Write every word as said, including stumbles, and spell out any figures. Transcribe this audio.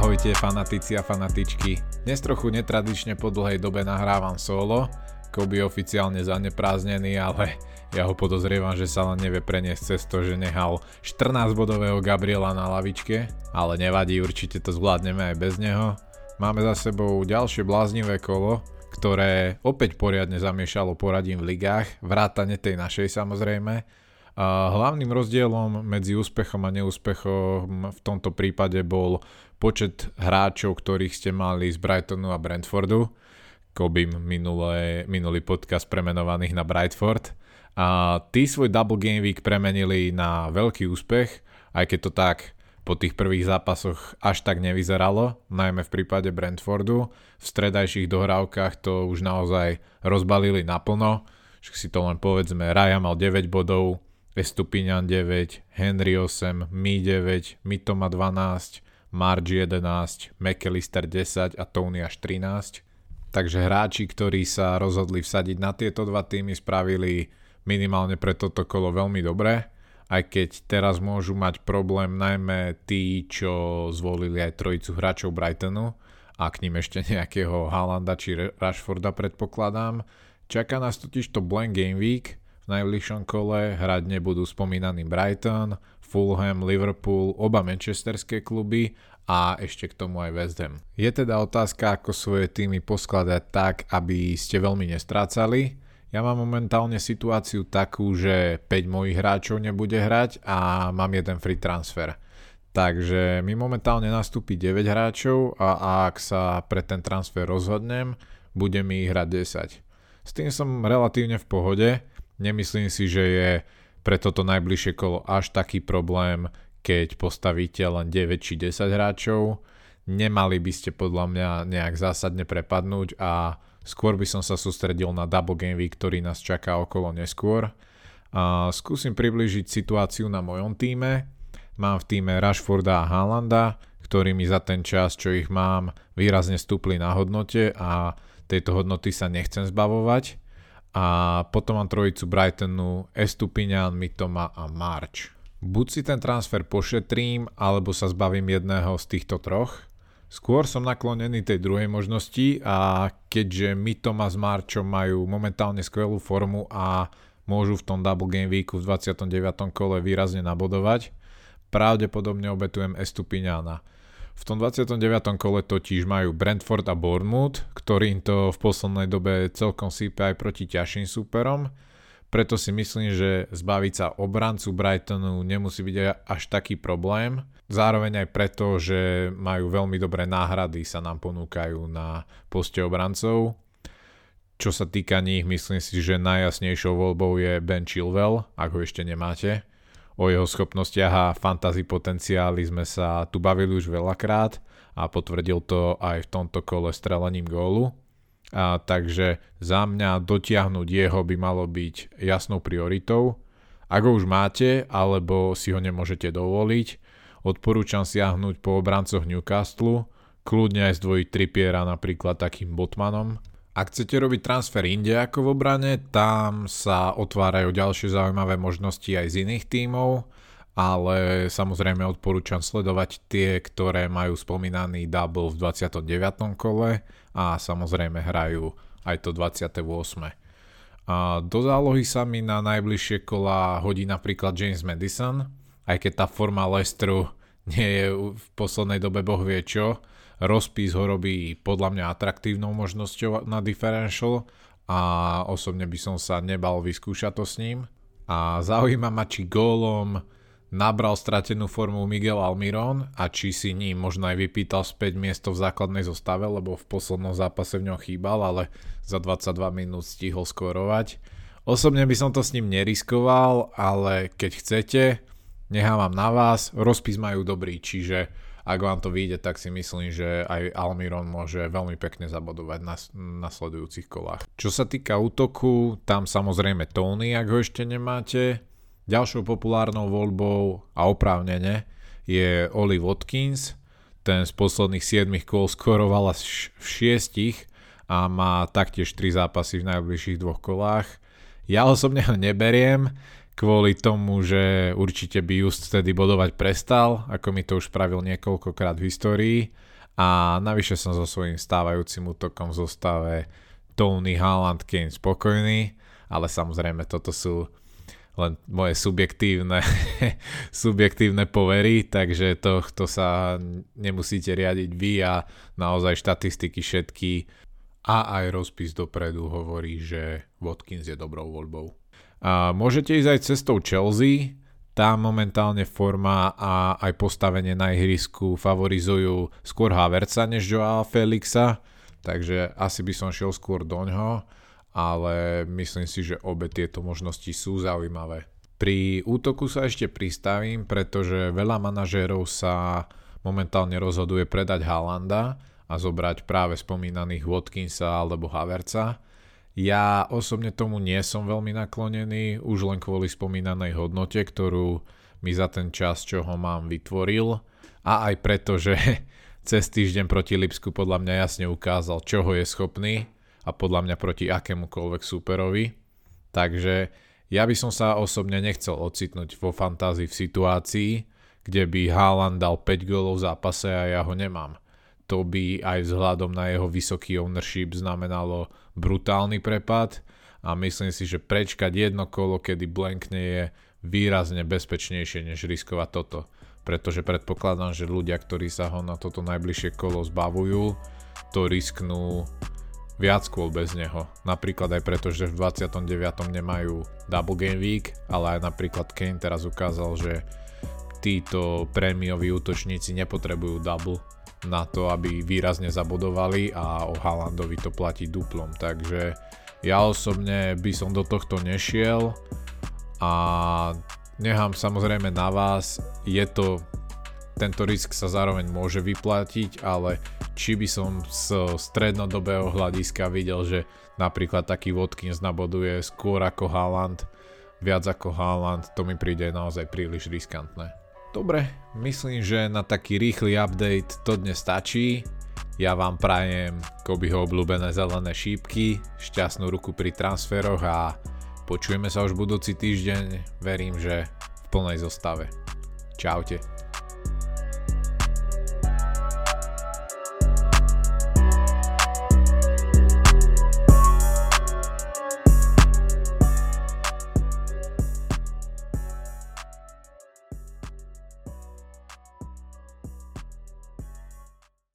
Ahojte fanatici a fanatičky. Dnes trochu netradične po dlhej dobe nahrávam solo. Kobe je oficiálne zanepráznený, ale ja ho podozrievam, že sa len nevie preniesť cez to, že nehal štrnásťbodového Gabriela na lavičke. Ale nevadí, určite to zvládneme aj bez neho. Máme za sebou ďalšie bláznivé kolo, ktoré opäť poriadne zamiešalo poradím v ligách, vrátane tej našej samozrejme. A hlavným rozdielom medzi úspechom a neúspechom v tomto prípade bol počet hráčov, ktorých ste mali z Brightonu a Brentfordu. Kobim minulé, minulý podcast premenovaných na Brightford. A tí svoj double game week premenili na veľký úspech, aj keď to tak po tých prvých zápasoch až tak nevyzeralo, najmä v prípade Brentfordu. V stredajších dohrávkach to už naozaj rozbalili naplno. Však si to len povedzme, Raya mal deväť bodov, Estupiñan deväť, Henry osem, Mi deväť, Mitoma dvanásť, Marge jedenásť, McAllister desať a Tony až trinásť. Takže hráči, ktorí sa rozhodli vsadiť na tieto dva týmy, spravili minimálne pre toto kolo veľmi dobre, aj keď teraz môžu mať problém najmä tí, čo zvolili aj trojicu hráčov Brightonu a k ním ešte nejakého Haalanda či Rashforda predpokladám. Čaká nás totiž to blank game week. V najbližšom kole hrať nebudú spomínaný Brighton, Fulham, Liverpool, oba manchesterské kluby a ešte k tomu aj West Ham. Je teda otázka, ako svoje týmy poskladať tak, aby ste veľmi nestrácali. Ja mám momentálne situáciu takú, že päť mojich hráčov nebude hrať a mám jeden free transfer. Takže mi momentálne nastúpi deväť hráčov a ak sa pre ten transfer rozhodnem, bude mi ich hrať desať. S tým som relatívne v pohode. Nemyslím si, že je pre toto najbližšie kolo až taký problém, keď postavíte len deväť či desať hráčov. Nemali by ste podľa mňa nejak zásadne prepadnúť a skôr by som sa sústredil na double game week, ktorý nás čaká okolo neskôr. A skúsim priblížiť situáciu na mojom týme. Mám v týme Rashforda a Haalanda, ktorí mi za ten čas, čo ich mám, výrazne stúpli na hodnote a tejto hodnoty sa nechcem zbavovať. A potom mám trojicu Brightonu, Estupiñan, Mitoma a Marge. Buď si ten transfer pošetrím, alebo sa zbavím jedného z týchto troch. Skôr som naklonený tej druhej možnosti a keďže Mitoma s Margeom majú momentálne skvelú formu a môžu v tom double game weeku v dvadsiatom deviatom kole výrazne nabodovať, pravdepodobne obetujem Estupiñana. V tom dvadsiatom deviatom kole totiž majú Brentford a Bournemouth, ktorým to v poslednej dobe celkom sype aj proti ťažším súperom. Preto si myslím, že zbaviť sa obrancu Brightonu nemusí byť až taký problém. Zároveň aj preto, že majú veľmi dobré náhrady, sa nám ponúkajú na poste obrancov. Čo sa týka nich, myslím si, že najjasnejšou voľbou je Ben Chilwell, ak ho ešte nemáte. O jeho schopnostiach a fantasy potenciáli sme sa tu bavili už veľakrát a potvrdil to aj v tomto kole strelením gólu. A takže za mňa dotiahnuť jeho by malo byť jasnou prioritou. Ak ho už máte, alebo si ho nemôžete dovoliť, odporúčam siahnuť po obrancoch Newcastle, kľudne aj zdvojiť Trippiera napríklad takým Botmanom. Ak chcete robiť transfer inde ako v obrane, tam sa otvárajú ďalšie zaujímavé možnosti aj z iných tímov, ale samozrejme odporúčam sledovať tie, ktoré majú spomínaný double v dvadsiatom deviatom kole a samozrejme hrajú aj to dvadsiate ôsme. A do zálohy sa mi na najbližšie kola hodí napríklad James Maddison, aj keď tá forma Leicesteru nie je v poslednej dobe boh vie čo. Rozpis ho robí podľa mňa atraktívnou možnosťou na differential a osobne by som sa nebal vyskúšať to s ním. A zaujíma ma, či gólom nabral stratenú formu Miguel Almiron a či si ním možno aj vypýtal späť miesto v základnej zostave, lebo v poslednom zápase v ňom chýbal, ale za dvadsaťdva minút stihol skórovať. Osobne by som to s ním neriskoval, ale keď chcete, nechávam na vás. Rozpis majú dobrý, čiže ak vám to vyjde, tak si myslím, že aj Almiron môže veľmi pekne zabodovať na nasledujúcich kolách. Čo sa týka útoku, tam samozrejme Tony, ak ho ešte nemáte. Ďalšou populárnou voľbou a oprávnene je Oli Watkins. Ten z posledných siedmich kôl skoroval až v šiestich a má taktiež tri zápasy v najbližších dvoch kolách. Ja osobne ho neberiem, kvôli tomu, že určite by just vtedy bodovať prestal, ako mi to už spravil niekoľkokrát v histórii, A navyše som so svojím stávajúcim útokom v zostave Tony, Haaland, Kane spokojný, ale samozrejme toto sú len moje subjektívne, subjektívne povery, takže to, to sa nemusíte riadiť vy a naozaj štatistiky všetky a aj rozpis dopredu hovorí, že Watkins je dobrou voľbou. A môžete ísť aj cestou Chelsea, tam momentálne forma a aj postavenie na ihrisku favorizujú skôr Havertza než Joao Felixa, takže asi by som šiel skôr doňho, ale myslím si, že obe tieto možnosti sú zaujímavé. Pri útoku sa ešte pristavím, pretože veľa manažérov sa momentálne rozhoduje predať Haalanda a zobrať práve spomínaných Watkinsa alebo Havertza. Ja osobne tomu nie som veľmi naklonený, už len kvôli spomínanej hodnote, ktorú mi za ten čas, čo ho mám, vytvoril, a aj preto, že cez týždeň proti Lipsku podľa mňa jasne ukázal, čoho je schopný a podľa mňa proti akémukoľvek súperovi. Takže ja by som sa osobne nechcel ocitnúť vo fantázii v situácii, kde by Haaland dal päť gólov v zápase a ja ho nemám. To by aj vzhľadom na jeho vysoký ownership znamenalo brutálny prepad a myslím si, že prečkať jedno kolo, kedy blankne, je výrazne bezpečnejšie než riskovať toto. Pretože predpokladám, že ľudia, ktorí sa ho na toto najbližšie kolo zbavujú, to risknú viac kôl bez neho. Napríklad aj preto, že v dvadsiatom deviatom nemajú double game week, ale aj napríklad Kane teraz ukázal, že títo prémioví útočníci nepotrebujú double na to, aby výrazne zabodovali, a o Haalandovi to platí duplom. Takže ja osobne by som do tohto nešiel a nechám samozrejme na vás. Je to, tento risk sa zároveň môže vyplatiť, ale či by som z strednodobého hľadiska videl, že napríklad taký Watkins naboduje skôr ako Haaland, viac ako Haaland, to mi príde naozaj príliš riskantné. Dobre, myslím, že na taký rýchly update to dnes stačí. Ja vám prajem Kobeho obľúbené zelené šípky, šťastnú ruku pri transferoch a počujeme sa už budúci týždeň, verím, že v plnej zostave. Čaute.